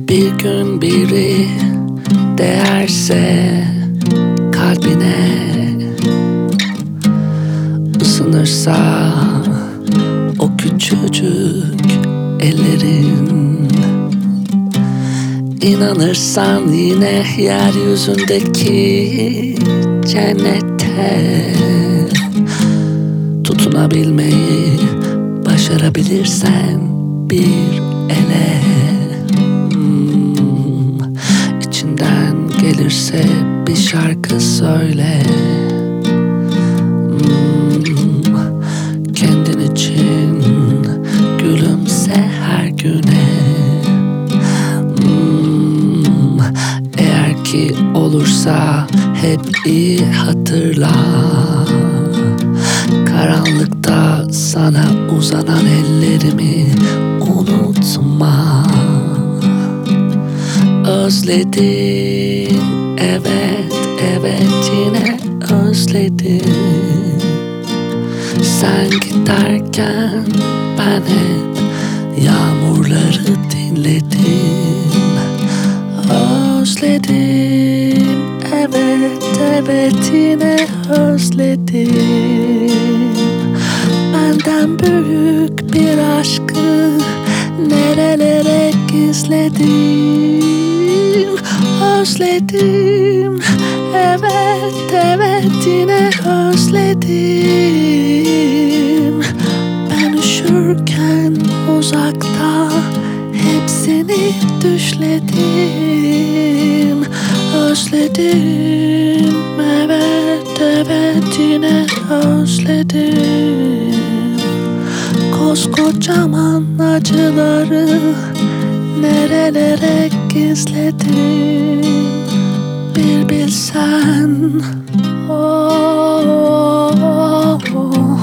Bir gün biri değerse kalbine, ısınırsa o küçücük ellerin, İnanırsan yine yeryüzündeki cennete tutunabilmeyi başarabilirsen bir ele, içinden gelirse bir şarkı söyle, kendin için gülümse her güne. Eğer ki olursa hep iyi hatırla, karanlıkta sana uzanan ellerimi unutma. Özledim, evet, evet yine özledim. Sen giderken ben hep yağmurları dinledim. Özledim, evet, evet yine özledim. Benden büyük bir aşkı nerelere gizledim. Özledim, evet, evet yine özledim. Ben üşürken uzakta hepsini düşledim. Özledim, evet, evet yine özledim. Koskocaman acıları nerelere gizledim bir bilsen. Oh, oh, oh,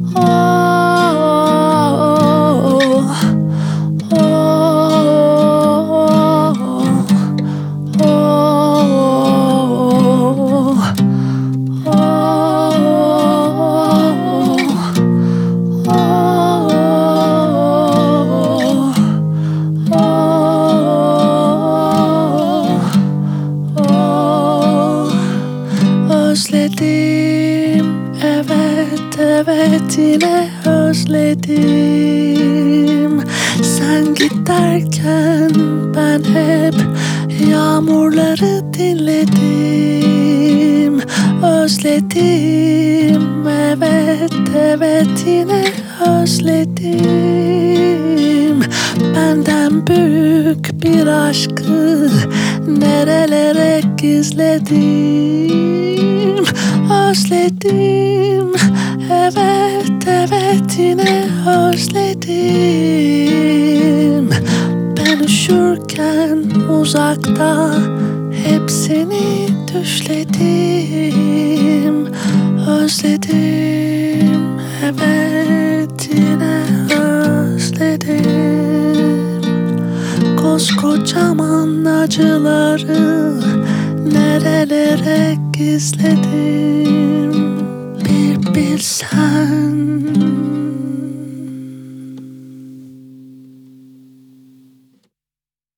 özledim, evet, evet yine özledim. Sen giderken ben hep yağmurları dinledim. Özledim, evet, evet yine özledim. Benden büyük bir aşkı nerelere gizledim. Özledim, evet, evet yine özledim. Ben üşürken uzakta hepsini düşledim. Özledim, evet yine özledim. Koskocaman acıları nerelere gizledim bir bilsen.